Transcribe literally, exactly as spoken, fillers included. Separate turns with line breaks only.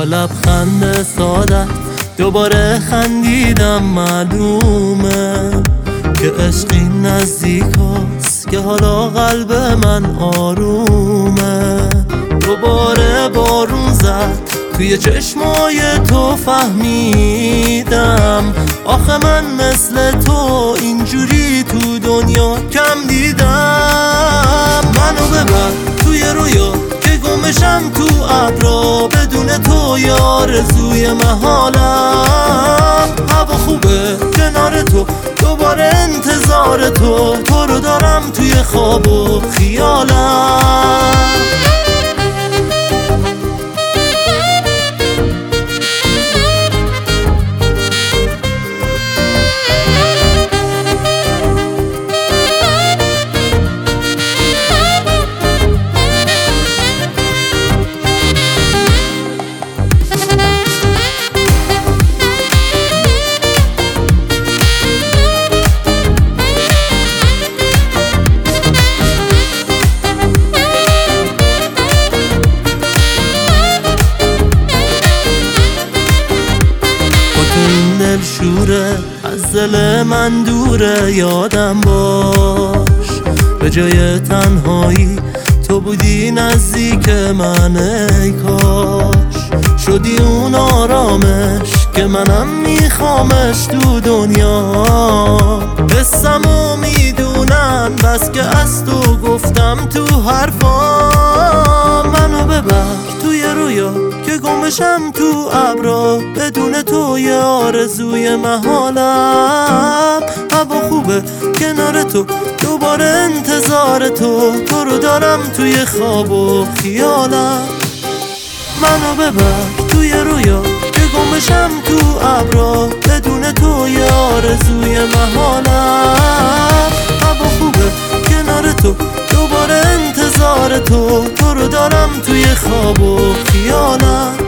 لبخند ساده دوباره خندیدم. معلومه که عشقی نزدیک هست که حالا قلب من آرومه. دوباره بارون زد توی چشمای تو، فهمیدم آخه من مثل تو اینجوری تو دنیا کم دیدم. منو ببر توی رویا که گمشم تو ابرا، بدون تو یه آرزوی محالم. هوا خوبه کنار تو، دوباره انتظار تو، تو رو دارم توی خواب و خیالم. شوره از دل من دوره، یادم باش به جای تنهایی تو بودی نزدیک من. ای کاش شدی اون آرامش که منم میخوامش تو دنیا. حسمو میدونن بس که از تو گفتم تو حرفام. منو ببر توی رویا که گمشم تو ابرا، بدون تو یه آرزوی محالم. هوا خوبه کنار تو، دوباره انتظار تو، تو رو دارم توی خواب و خیالم. منو ببر توی رویا که گمشم تو ابرا، بدون تو یه آرزوی محالم. هوا خوبه کنار تو، دوباره انتظار تو، تو رو دارم توی خواب و خیالم.